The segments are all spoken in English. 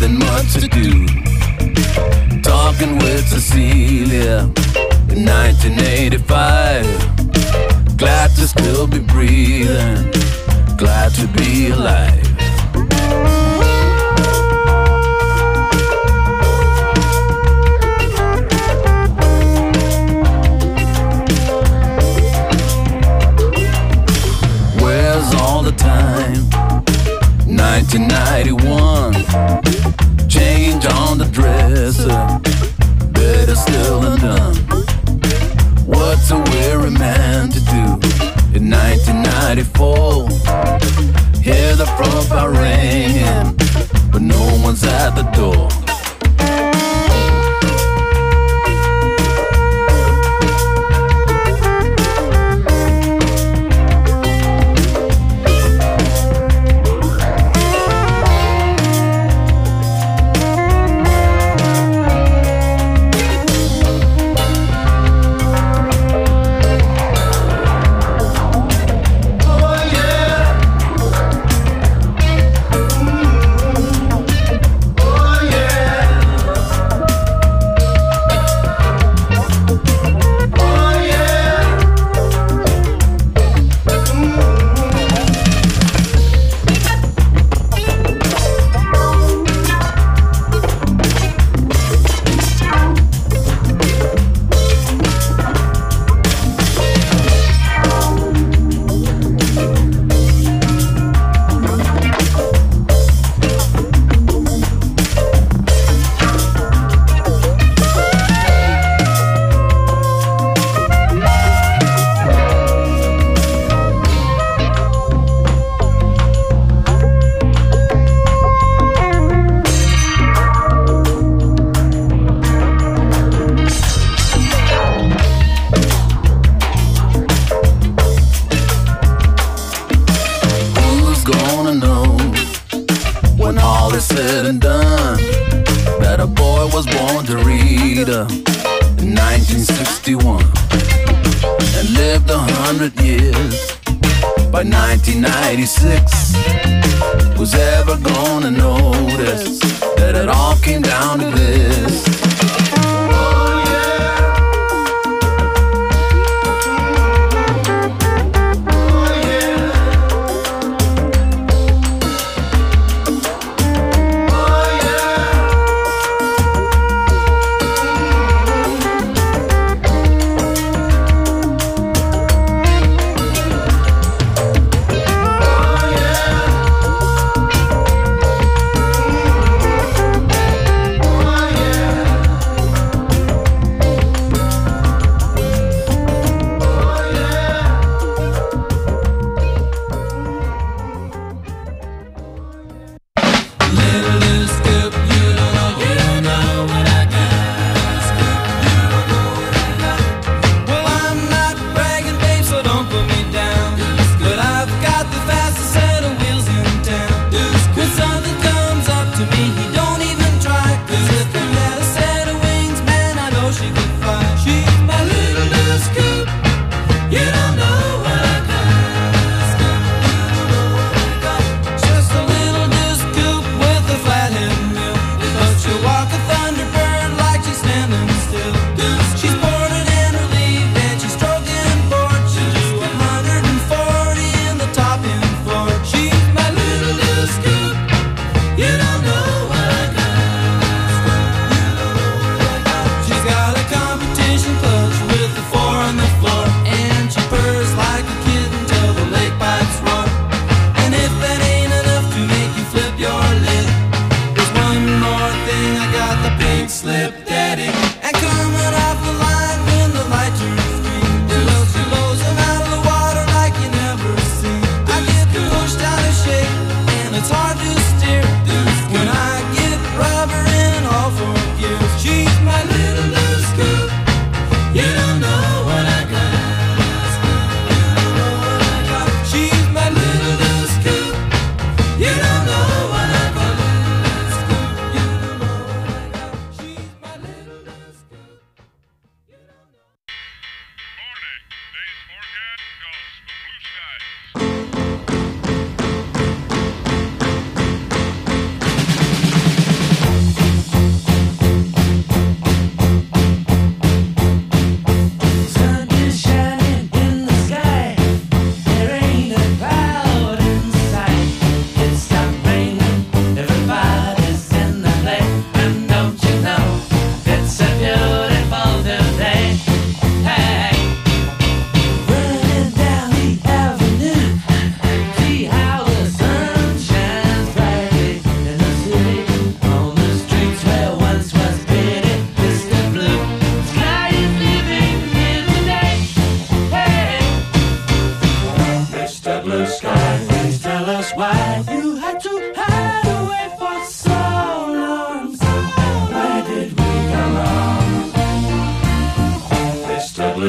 nothing much to do. Talking with Cecilia in 1985. Glad to still be breathing, glad to be alive. Where's all the time? 1991. Change on the dresser, better still undone. What's a weary man to do in 1994? Hear the front door ringing, but no one's at the door. When all is said and done, that a boy was born to read in 1961 and lived 100 years by 1996. Who's ever gonna notice that it all came down to this?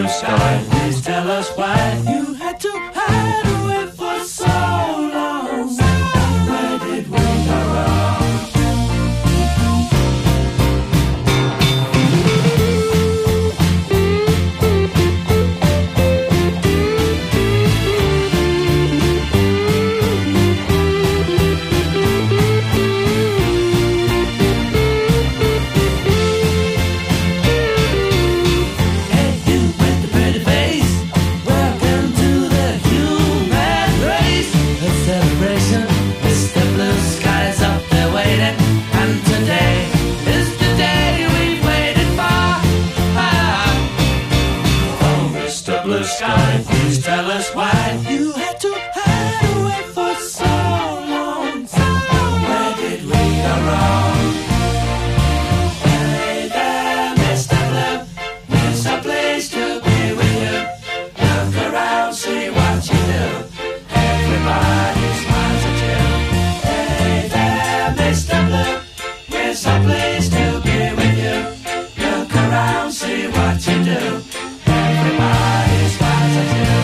blue sky. Please tell us why you had to hide away for so long. Where did we go wrong? Sky, please tell us why you had to hide away for so long. Where did we go wrong? Hey there, Mr. Blue, there's a place to be with you. Look around, see what you do. Everybody smiles at you. Hey there, Mr. Blue, there's a place to be with you. Look around, see what you do. Everybody smiles at you.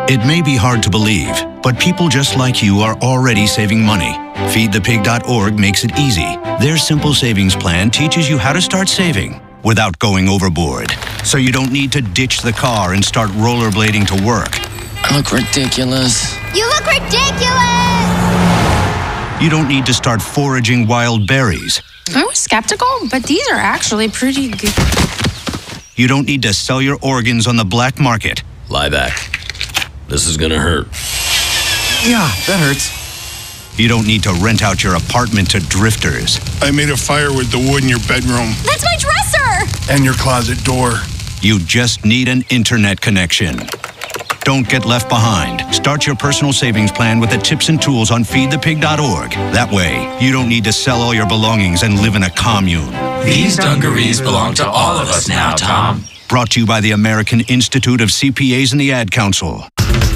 It may be hard to believe, but people just like you are already saving money. FeedThePig.org makes it easy. Their simple savings plan teaches you how to start saving without going overboard. So you don't need to ditch the car and start rollerblading to work. I look ridiculous. You look ridiculous! You don't need to start foraging wild berries. I was skeptical, but these are actually pretty good. You don't need to sell your organs on the black market. Lie back. This is gonna hurt. Yeah, that hurts. You don't need to rent out your apartment to drifters. I made a fire with the wood in your bedroom. That's my dresser! And your closet door. You just need an internet connection. Don't get left behind. Start your personal savings plan with the tips and tools on feedthepig.org. That way, you don't need to sell all your belongings and live in a commune. These dungarees belong to all of us now, Tom. Brought to you by the American Institute of CPAs and the Ad Council.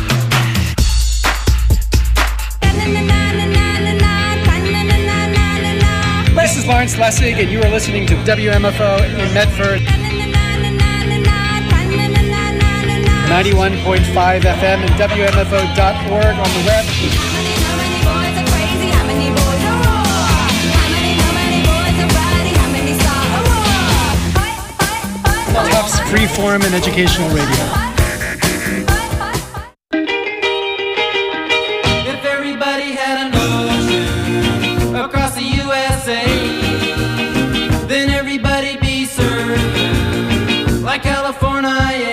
This is Lawrence Lessig, and you are listening to WMFO in Medford. 91.5 FM and WMFO.org on the web. Tufts Freeform and Educational Radio. If everybody had an ocean across the USA, then everybody'd be served like California.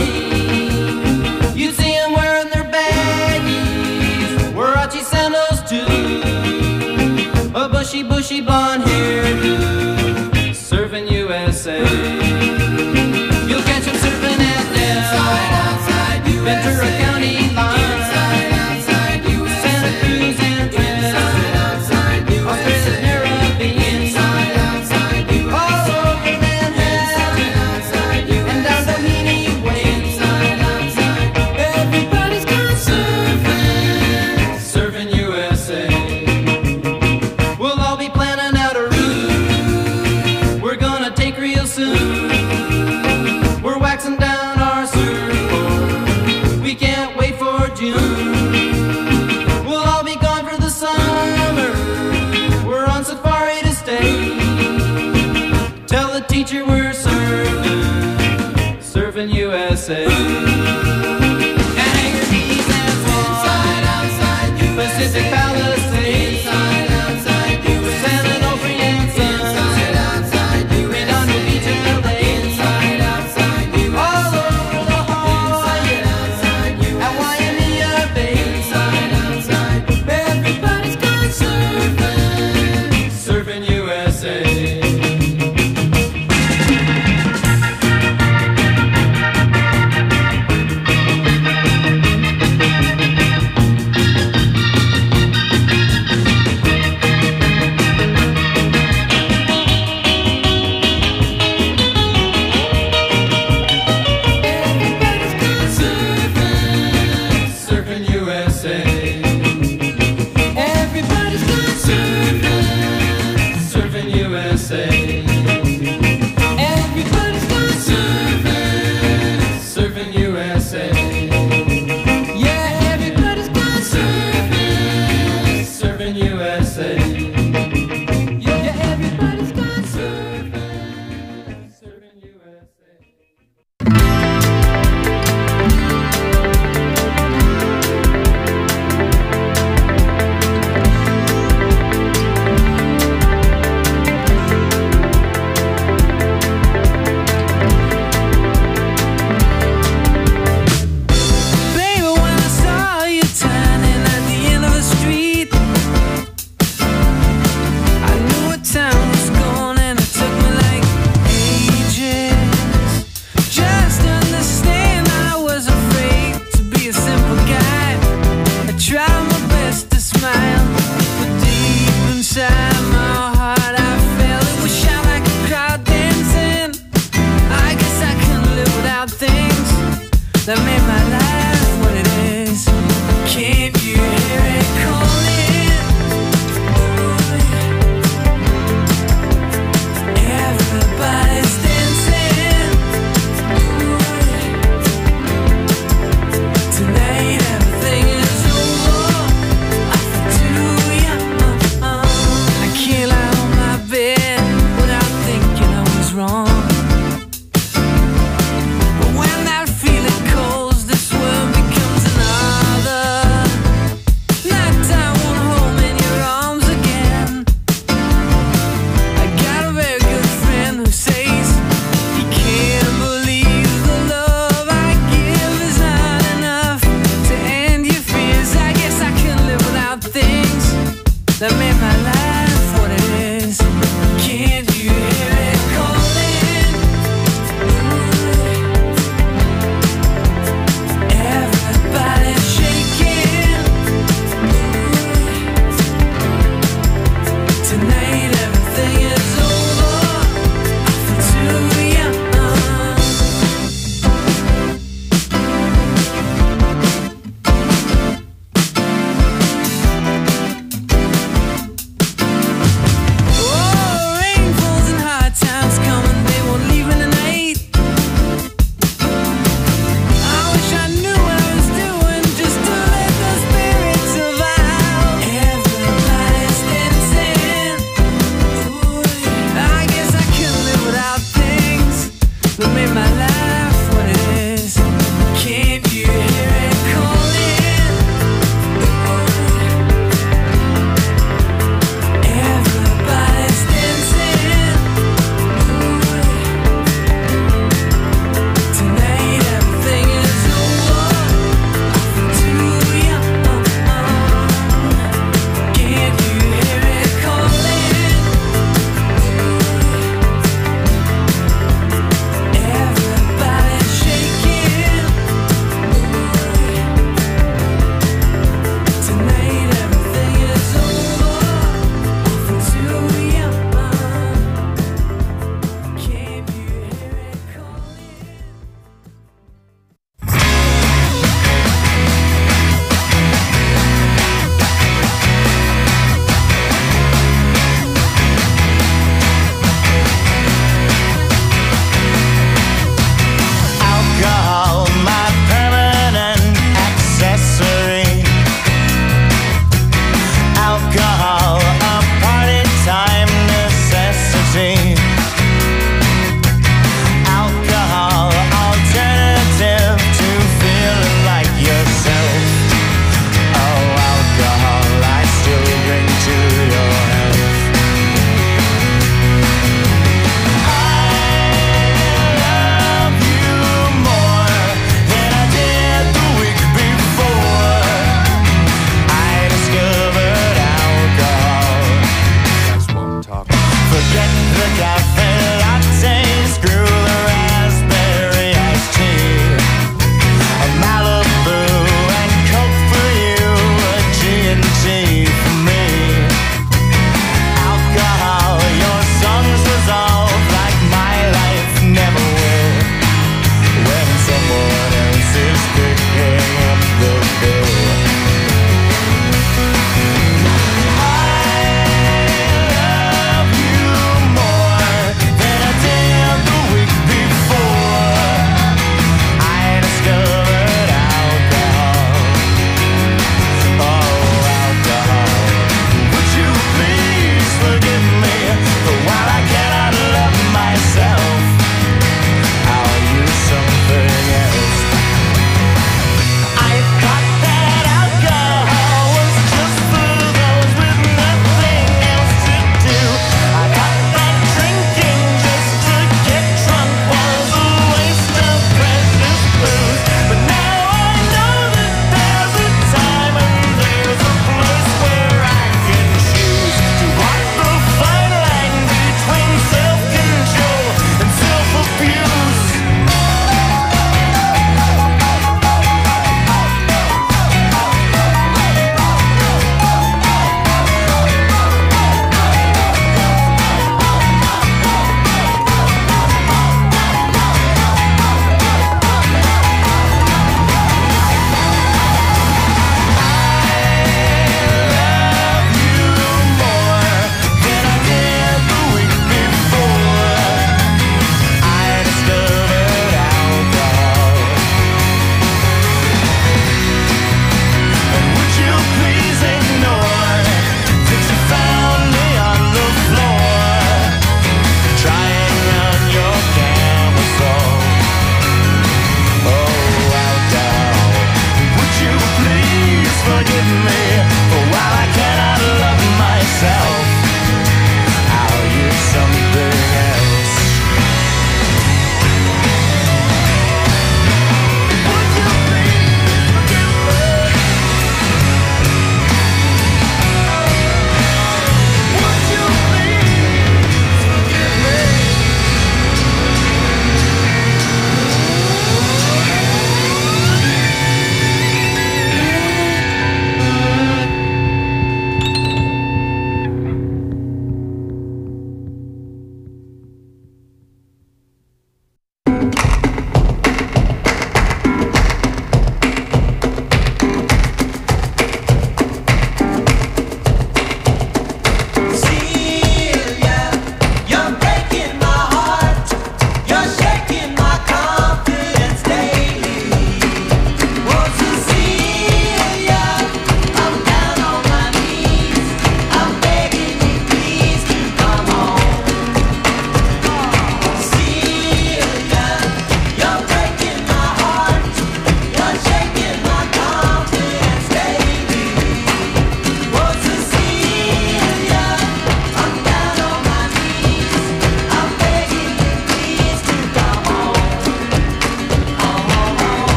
You'd see them wearing their baggies, Warachi sandals too, a bushy blonde hairdo, serving USA. You'll catch them surfing at Del, Ventura County line, Santa Cruz and Trent, Australia's Caribbean, all over Manhattan, and down Doheny Way. Everybody's gone surfing, surfing USA. We'll all be planning out a route we're gonna take real soon. We're waxing down our surfboard, we can't wait for June. We'll all be gone for the summer, we're on safari to stay. Tell the teacher we're surfing, surfing USA. And Hangar Keys and Swan, Pacific Palisades, San Onofre and Sons, Redondo Beach and LA. All over La Jolla and Waimea Bay. Everybody's gone surfing, surfing USA. Everybody's gone surfing, surfing USA. Everybody's gone surfing, surfing USA. Everybody's gone surfing, surfing USA. Yeah, everybody's gone surfing, surfing USA. Yeah, everybody's gone surfing, surfing USA. Baby, when I saw you turning at the end of the street,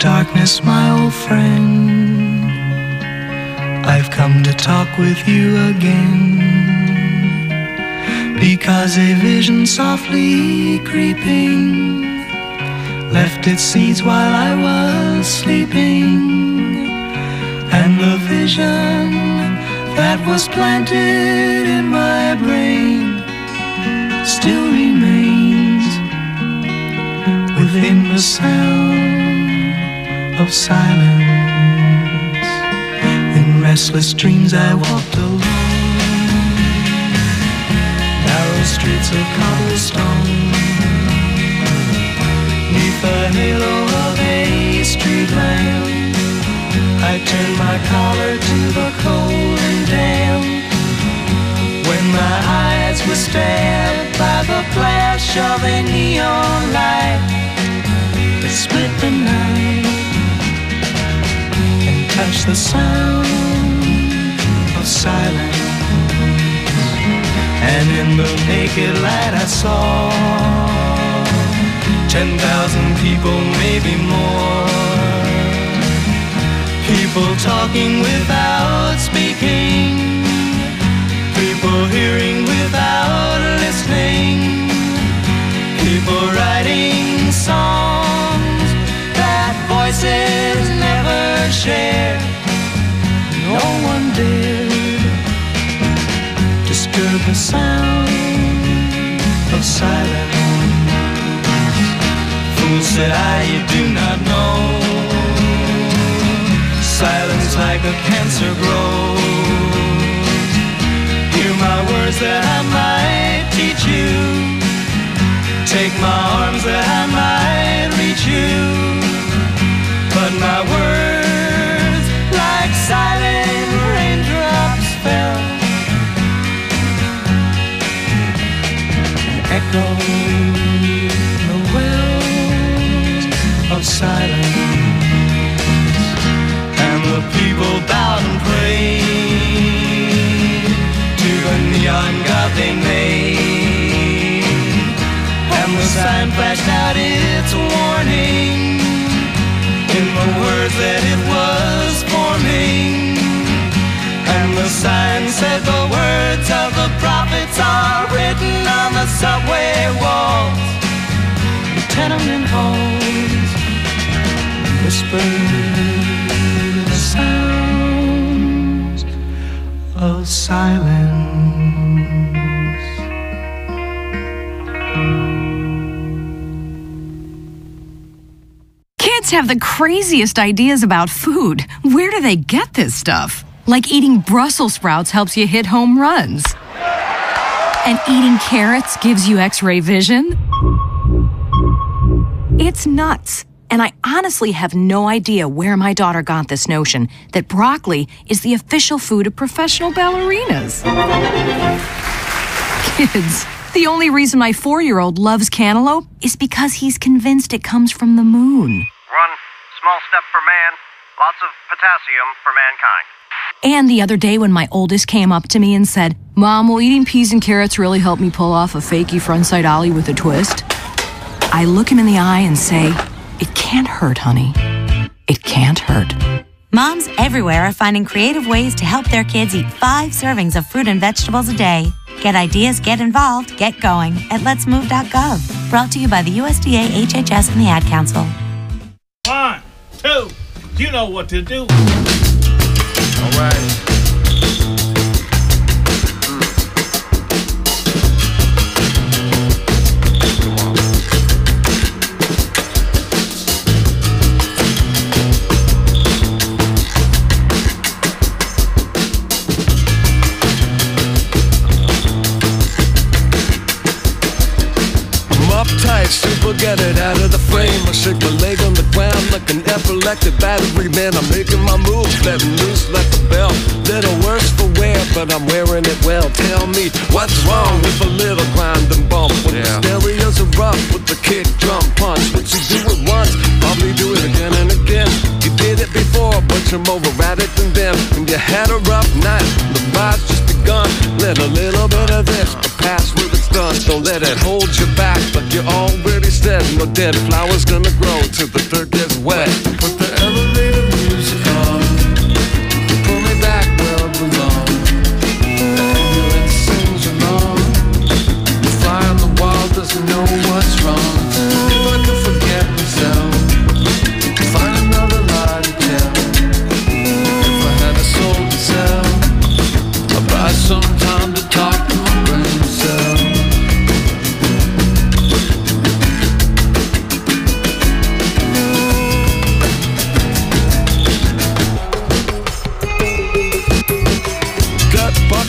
darkness, my old friend, I've come to talk with you again, because a vision softly creeping left its seeds while I was sleeping, and the vision that was planted in my brain still remains within the sound of silence. In restless dreams I walked alone, narrow streets of cobblestone, neath the halo of a street lamp. I turned my collar to the cold and damp, when my eyes were stabbed by the flash of a neon light that split the night and touched the sound of silence. And in the naked light I saw 10,000 people, maybe more, people talking without speaking, people hearing without listening, people writing songs that voices never shared. No one dared disturb the sound of silence. Fool, said I, you do not know, silence like a cancer grows. Hear my words that I might teach you, take my arms that I might reach you, but my words like silent raindrops fell and echoed the wells of silence. The people bowed and prayed to the neon god they made, and the sign flashed out its warning in the words that it was forming, and the sign said the words of the prophets are written on the subway walls, the tenement halls, whispered sounds of silence. Kids have the craziest ideas about food. Where do they get this stuff? Like eating Brussels sprouts helps you hit home runs. And eating carrots gives you X-ray vision. It's nuts. And I honestly have no idea where my daughter got this notion that broccoli is the official food of professional ballerinas. Kids, the only reason my 4-year-old loves cantaloupe is because he's convinced it comes from the moon. Run, small step for man, lots of potassium for mankind. And the other day when my oldest came up to me and said, "Mom, will eating peas and carrots really help me pull off a fakey frontside ollie with a twist?" I look him in the eye and say, "It can't hurt, honey. It can't hurt." Moms everywhere are finding creative ways to help their kids eat 5 servings of fruit and vegetables a day. Get ideas, get involved, get going at letsmove.gov. Brought to you by the USDA, HHS, and the Ad Council. 1, 2, you know what to do. All right. Super, get it out of the frame. I shake my leg on the ground like an epileptic battery, man. I'm making my moves, letting loose like a bell. Little worse for wear, but I'm wearing it well. Tell me, what's wrong with a little grind and bump? When the stereos are rough with the kick, drum, punch. What you do it once, probably do it again and again. You did it before, but you're more erratic than them. When you had a rough night, the ride's just begun. Let a little bit of this, but pass where it's done. Don't let it hold you back, like you already said. No dead flowers gonna grow till the dirt gets wet. Put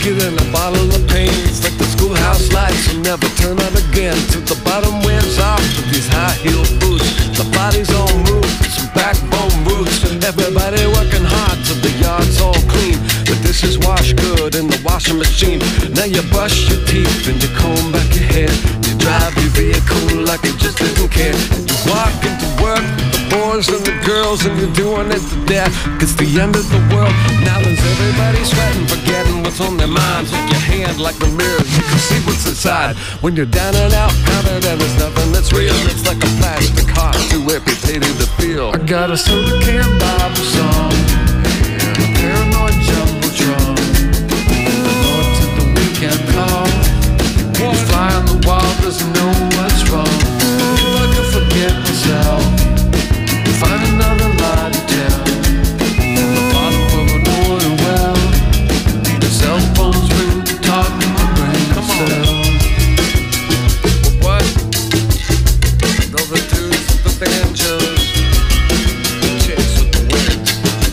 biscuit and a bottle of pain. It's like the schoolhouse lights will never turn on again till the bottom wears off with these high-heel boots. The body's on move, some backbone roots. Everybody working hard till the yard's all clean. The dishes wash good in the washing machine. Now you brush your teeth and you comb back your hair. You drive your vehicle like you just didn't care. You walk into work with the boys and the girls and you're doing it to death. It's the end of the world. Now there's everybody sweating, forgetting what's on their minds. With your hand like the mirror, you can see what's inside. When you're down and out, counted and there's nothing that's real. It's like a plastic heart too amputated to feel. I got a soda can Bible song and a paranoid jumbotron. Going to the weekend call. You fly on the wall, doesn't know what's wrong. If I could forget myself, find another line to tell. In the bottom of an oil well, the cell phones ring to talk to my brain. Come on. What? Those are dudes with the banjos, chicks with the wind,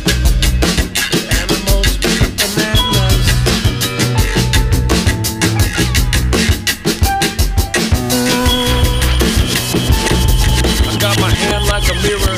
animals with the bananas. I got my hand like a mirror.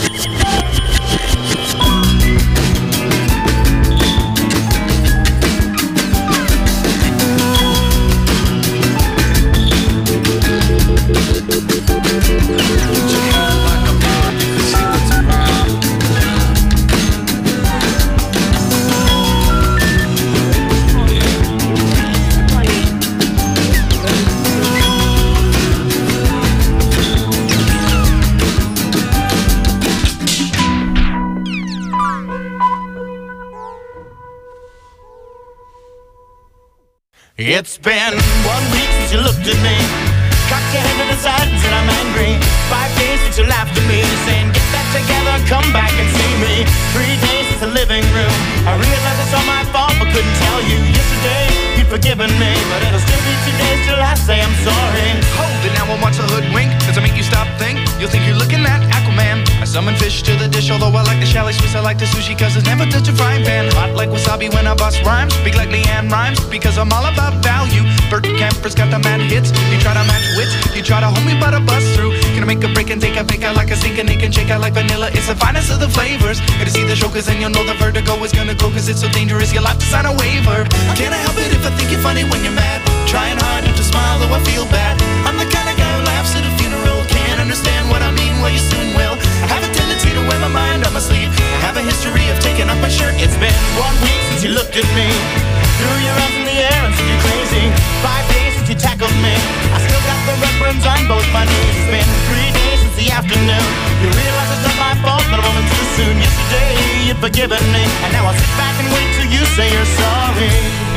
It's been 1 week since you looked at me, cocked your head to the side and said I'm angry. 5 days since you laughed at me, saying get back together, come back and see me. 3 days since the living room, I realized it's all my fault but couldn't tell you. Yesterday you'd forgiven me, but it'll still be 2 days till I say I'm sorry. Hold it now, I want to hoodwink. Does it make you stop think? You'll think you're looking at Aquaman. I summon fish to the dish, although I like the chalet Swiss, I like the sushi cause it's never touched a frying pan. Hot like wasabi when I bust rhymes, big like Leanne Rhymes, because I'm all about value. Bert Camper's got the mad hits, you try to match wits, you try to hold me but I bust through. Gonna make a break and take a fake out like a sink and it can shake out like vanilla. It's the finest of the flavors. Gotta see the show cause then you'll know the vertigo is gonna go cause it's so dangerous you'll have to sign a waiver. Can't I help it if I think you're funny when you're mad? Trying hard not to smile though I feel bad. I'm the kind of guy who laughs at a funeral. Can't understand what I mean, well you soon will. I have a tendency to wear my mind on my sleeve. I have a history of taking off my shirt. It's been 1 week since you looked at me, threw your arms in the air and said you're crazy. 5 days since you tackled me, I still got the red burns on both my knees. It's been 3 days since the afternoon, you realize it's not my fault but a moment too soon. Yesterday you'd forgiven me, and now I'll sit back and wait till you say you're sorry.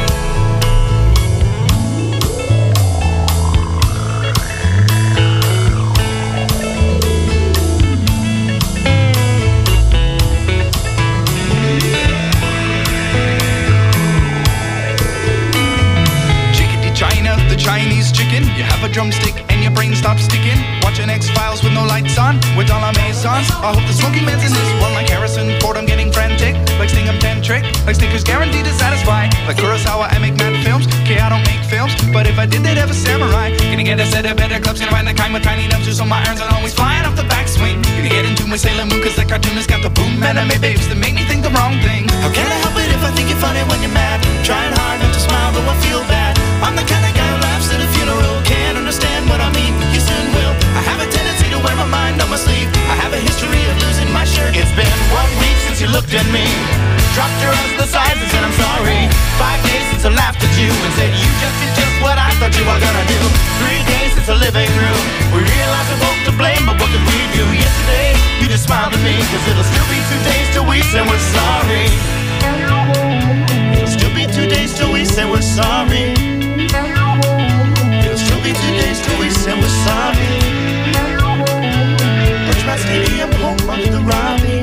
The Chinese chicken, you have a drumstick and your brain stops sticking. Watching X-Files with no lights on, with all our maisons. I hope the smoking man's in this one like Harrison Ford, I'm getting frantic. Like Sting, I'm tantric, like Snickers guaranteed to satisfy. Like Kurosawa, I make mad films, okay, I don't make films, but if I did, they'd have a samurai. Gonna get a set of better clubs, gonna find the kind with tiny nubs, so my irons are always flying off the backswing. Gonna get into my Sailor Moon, cause the cartoonist got the boom anime babes that make me think the wrong thing. How can I help it if I think you're funny when you're mad? Trying hard not to smile, though I feel bad. I'm the kind of guy who laughs at a funeral. Can't understand what I mean, you soon will. I have a tendency to wear my mind on my sleeve. I have a history of losing my shirt. It's been 1 week since you looked at me, dropped your arms to the sides and said I'm sorry. 5 days since I laughed at you and said you just did just what I thought you were gonna do. 3 days since the living room, we realized we're both to blame, but what could we do? Yesterday, you just smiled at me, cause it'll still be 2 days till we say we're sorry. It'll still be 2 days till we say we're sorry. It'll still be 2 days till we say we're sorry. Birchmount Stadium, home of the Robbie.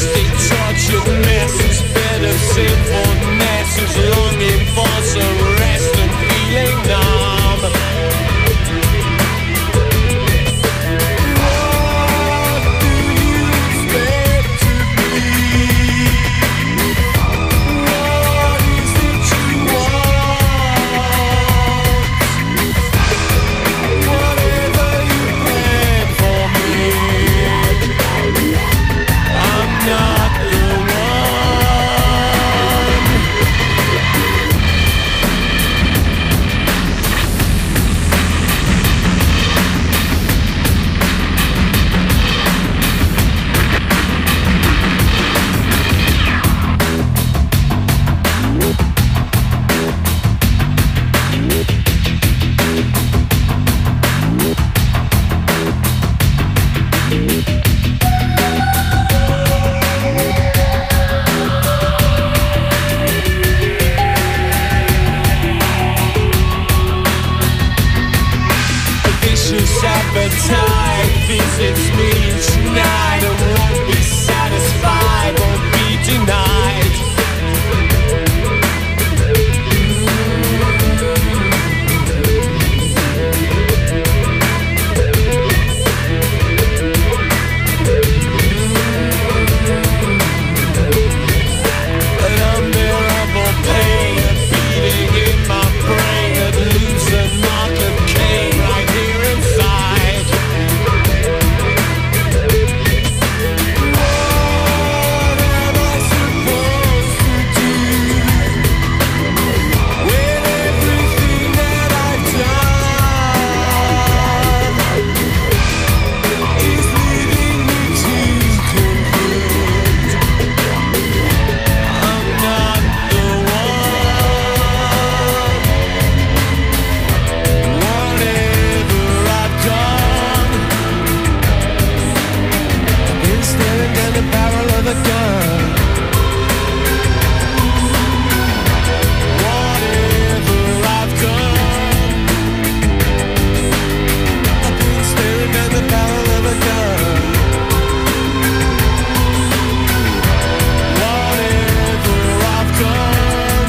state tortured masses, fed of sinful masses, longing for some rest and feeling numb. What do you expect to be? What is it you want? Whatever you plan for me, I'm not the one. A vicious appetite visits me each night and won't be satisfied, won't be denied. An unbearable pain, a beating in my brain that leaves a mark of Cain right here inside. What am I supposed to do with everything that I've done? Is leading me to conclude I'm not the one. Whatever I've done, I've been staring down the barrel of a gun. Whatever I've done, I've been staring down the barrel of a gun. Whatever I've done,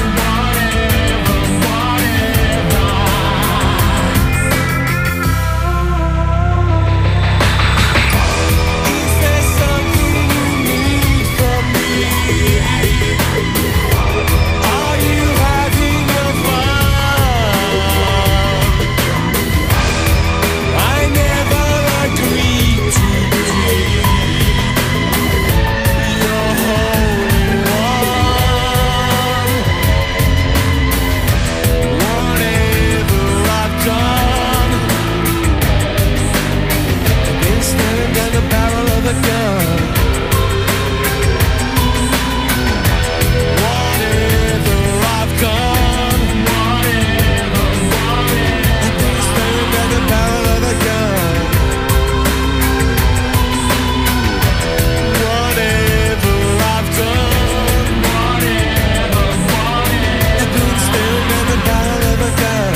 Is there something you need from me? Are you having your fun? I never agreed to be your holy one. Whatever I've done, I've been staring down the barrel of a gun. Whatever I've done, I've been staring down the barrel of a gun. Whatever I've done, I've been staring down the barrel of a gun.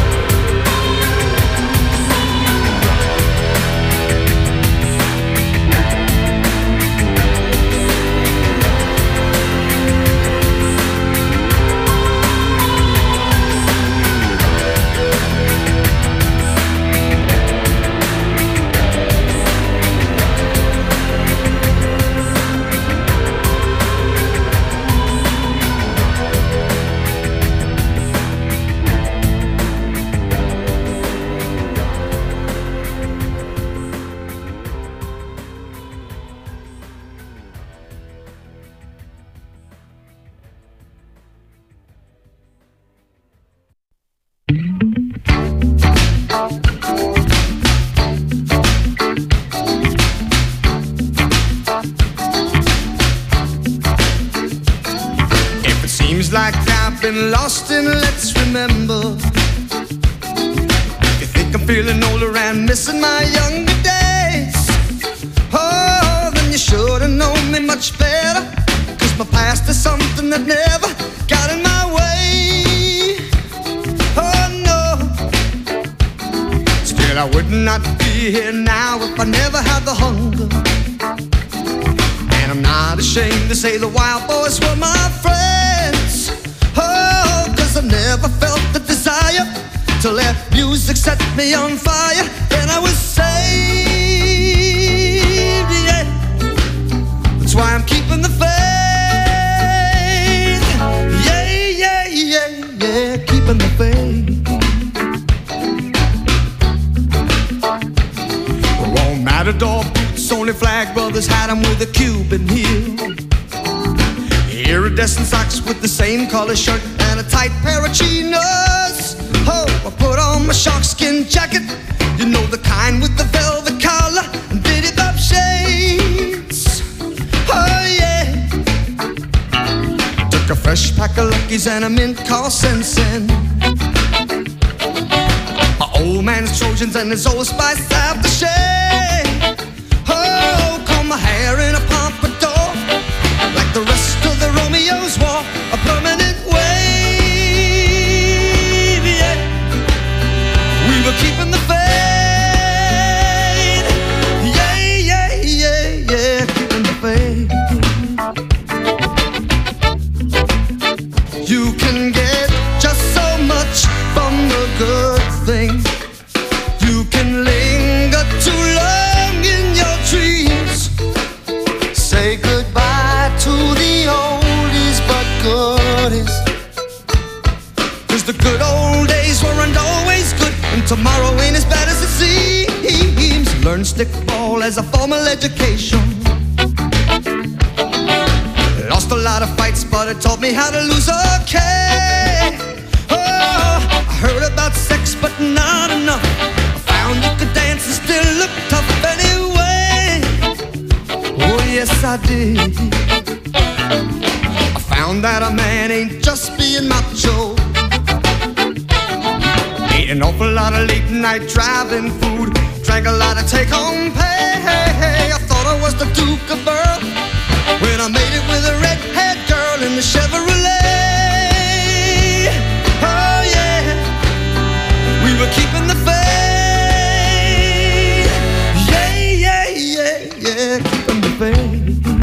If it seems like I've been lost, then let's remember. If you think I'm feeling older and missing my younger days, oh, then you should have known me much better. 'Cause my past is something that never got in my way. Oh no, still I would not be here now if I never had the hunger. And And I'm not ashamed to say the Wild Boys were my friends. Oh, 'cause I never felt the desire till their music set me on fire. Then I was saved, yeah. That's why I'm keeping the faith. Yeah, yeah, yeah, yeah, keeping the faith. Wrong Matador boots, only Flag Brothers had them with a Cuban heel. Iridescent socks with the same color shirt and a tight pair of chinos. Oh, I put on my sharkskin jacket, you know, the kind with the velvet collar and bitty bob shades. Oh yeah. Took a fresh pack of Luckies and a mint called Sensen. My old man's Trojans and his Old Spice aftershave. Oh, comb my hair in a pompadour, like the rest of the Romeos wore a permanent wave, yeah. We were keeping the faith. Yeah, yeah, yeah, yeah, keeping the faith. You can get just so much from the good thing. You can linger too long in your dreams. Say goodbye to the oldies but goodies, 'cause the good old days weren't always good, and tomorrow ain't as bad as it seems. Learned stickball as a formal education. Lost a lot of fights, but it taught me how to lose okay. Oh, I heard about sex, but not enough. I found you could dance and still look tough anyway. Oh yes I did. I found that a man ain't just being macho. Ate an awful lot of late night driving food, drank a lot of take home pay. I thought I was the Duke of Earl when I made it with a red-haired girl in the Chevrolet. Oh yeah, we were keeping the faith. Yeah, yeah, yeah, yeah, keeping the faith.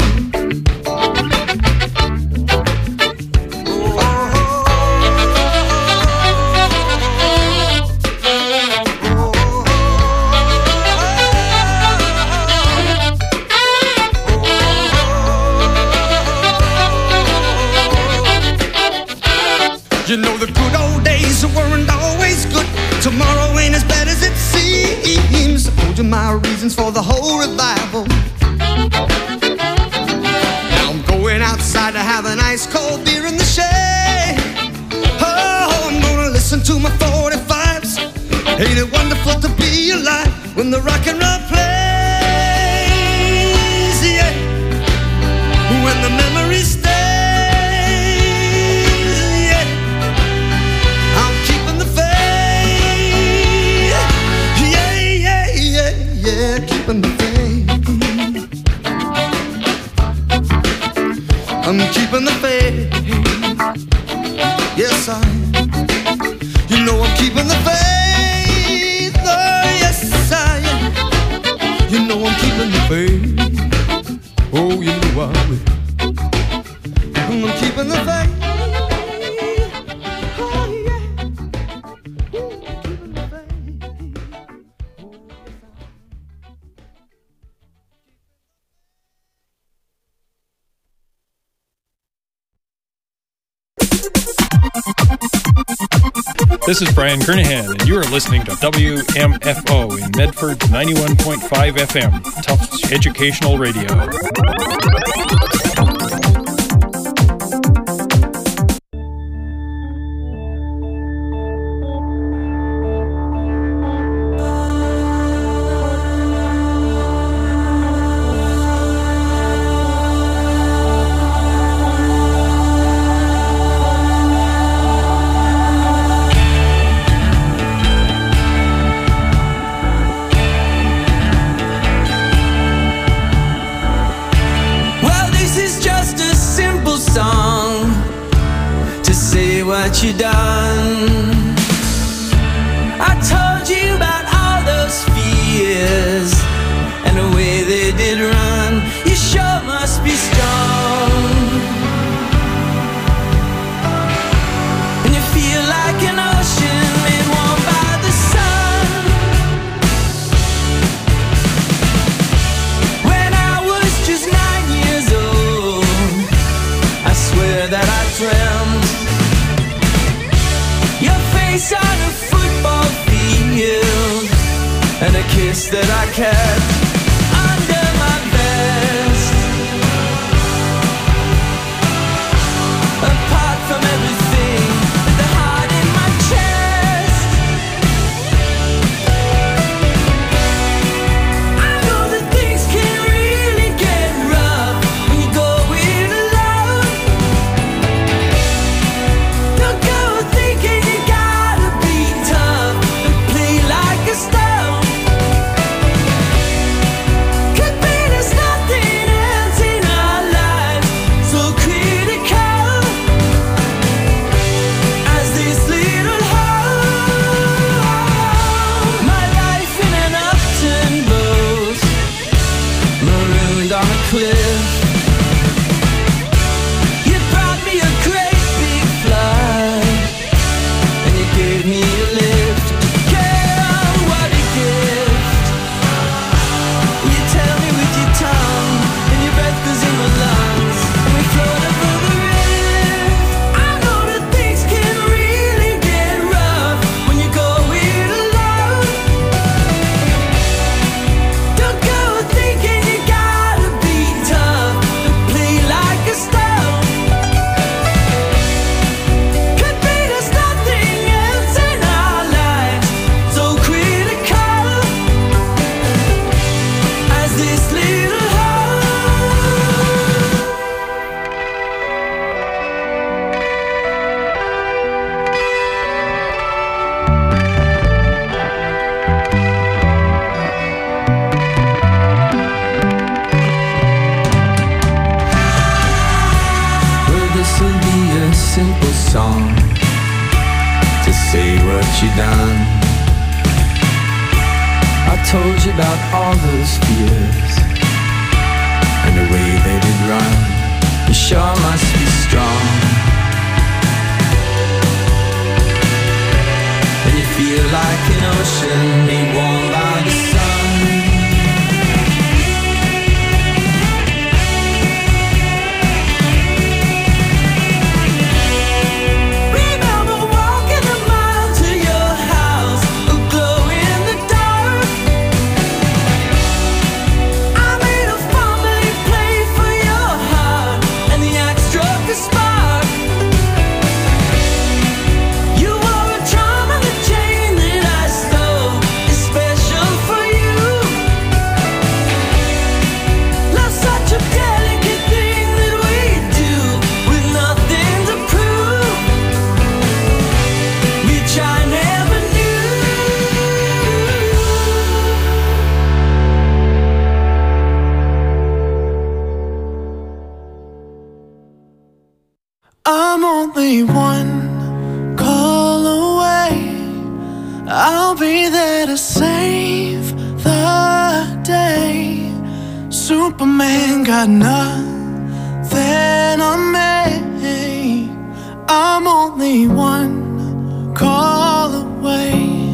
You know the good old days weren't always good. Tomorrow ain't as bad as it seems. I told you my reasons for the whole revival. Now I'm going outside to have an ice cold beer in the shade. Oh, I'm gonna listen to my 45s. Ain't it wonderful to be alive when the rock and roll plays? Yeah, when the memories stay. Keeping the faith. I'm keeping the faith. Yes I am. You know I'm keeping the faith. Oh yes I am. You know I'm keeping the faith. Oh you know I will. I'm keeping the faith. This is Brian Kernahan, and you are listening to WMFO in Medford 91.5 FM, Tufts Educational Radio. What you done? I told you about all those fears and the way they did run. You sure must be secrets that I kept under my vest. Apart from everything, with the heart in my chest. I know that things can really get rough when you go it alone. Don't go thinking you gotta be tough and play like a stone. Could be there's nothing else in our lives so critical as this little hole. My life in an upturned boat, marooned on a cliff. You brought me a great big flood, and you gave me a lift. Girl, what a gift. You tell me with your tongue, and your breath goes in my lungs, and we float over the rift. I know that things can really get rough when you go it alone. Don't go thinking you gotta be tough and play like a stone. Could be there's nothing else in our lives so critical as this little hole. Well, this'll be a simple song to say what you done. I told you about all those fears and the way they did run. You sure must be strong, and you feel like an ocean made warm by the sun. Remember walking a mile to your house, a glow in the dark. I made a family play for your heart, and the axe struck a spark. You wore a charm on the chain that I stole, is special for you. Love's such a delicate thing that we do with nothing to prove, which I never knew. I'm only one call away. I'll be there to save the day. Superman got nothing on me. I'm only one call away.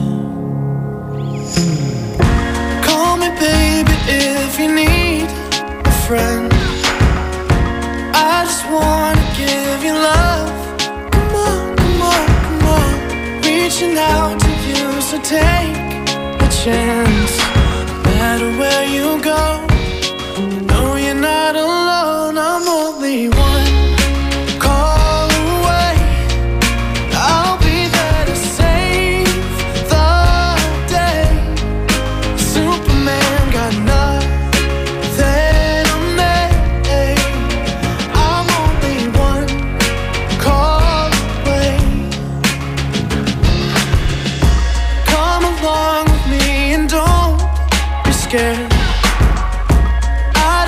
Call me baby if you need a friend. I just wanna give you love. Come on, come on, come on. Reaching out to you, so take a chance. No matter where you go, you know you're not alone. I'm only one call away. I'll be there to save the day. Superman got nothing on me. I'm only one call away. Come along with me and don't be scared. I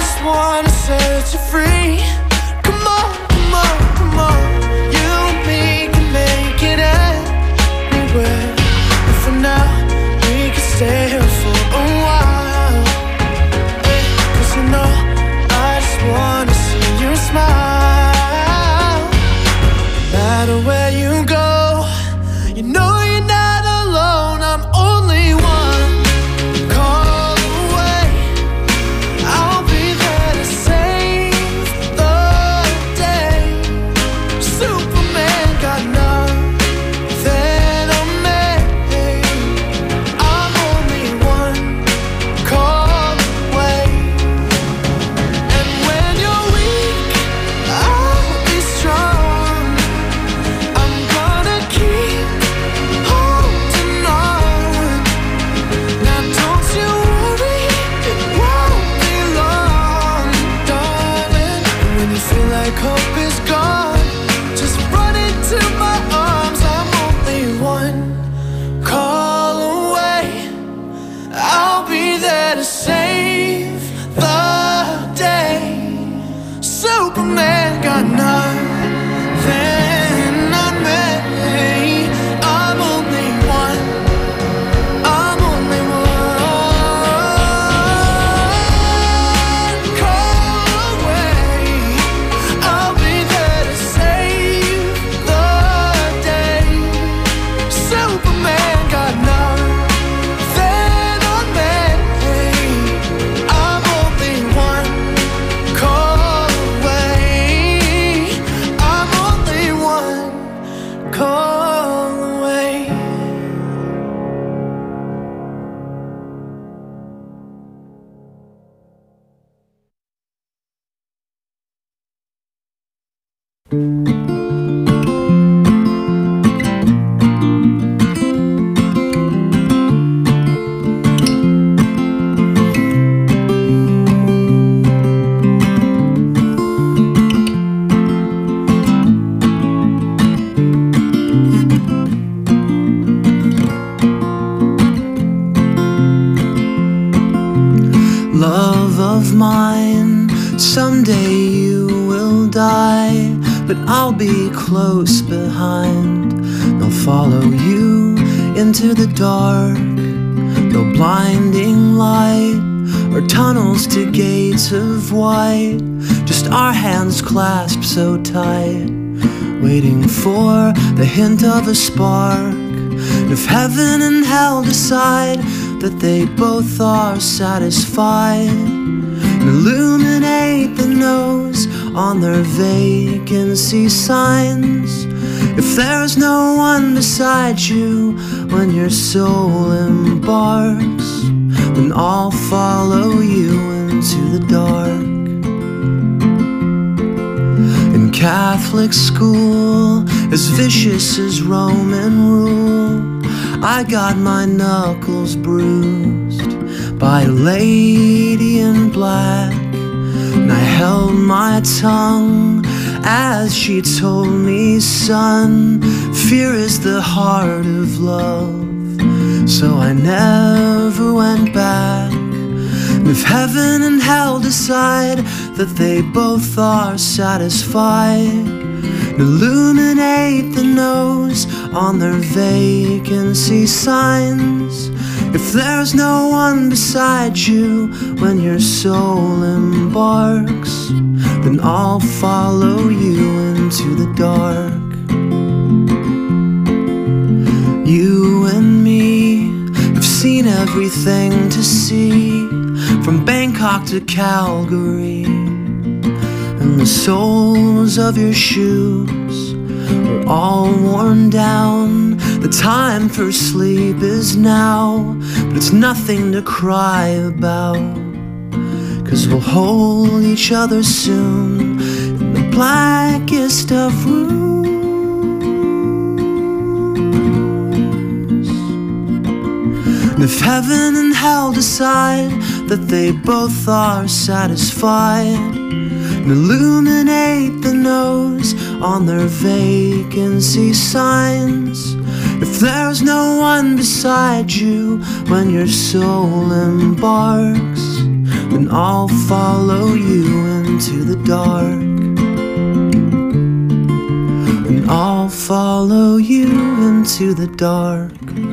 feel like hope is gone. Just run into my arms. I'm only one call away. I'll be there to save the day. Superman got nothing on me. I'm only one. I'm only one call away. I'll be there to save the day. Superman got nothing on me. I'm only one call away. I'm only one call away. Love of mine, someday you will die, but I'll be close behind. I'll follow you into the dark. No blinding light or tunnels to gates of white, just our hands clasped so tight, waiting for the hint of a spark. If heaven and hell decide that they both are satisfied, and illuminate the nose on their vacancy signs. If there's no one beside you when your soul embarks, then I'll follow you into the dark. In Catholic school, as vicious as Roman rule, I got my knuckles bruised by a lady in black, and I held my tongue as she told me, son, fear is the heart of love. So I never went back. And if heaven and hell decide that they both are satisfied, illuminate the nose on their vacancy signs. If there's no one beside you when your soul embarks, then I'll follow you into the dark. You and me have seen everything to see, from Bangkok to Calgary, and the soles of your shoes are all worn down. The time for sleep is now, but it's nothing to cry about, 'cause we'll hold each other soon in the blackest of rooms. And if heaven and hell decide that they both are satisfied, and illuminate the nose on their vacancy signs, if there's no one beside you when your soul embarks, then I'll follow you into the dark. And I'll follow you into the dark.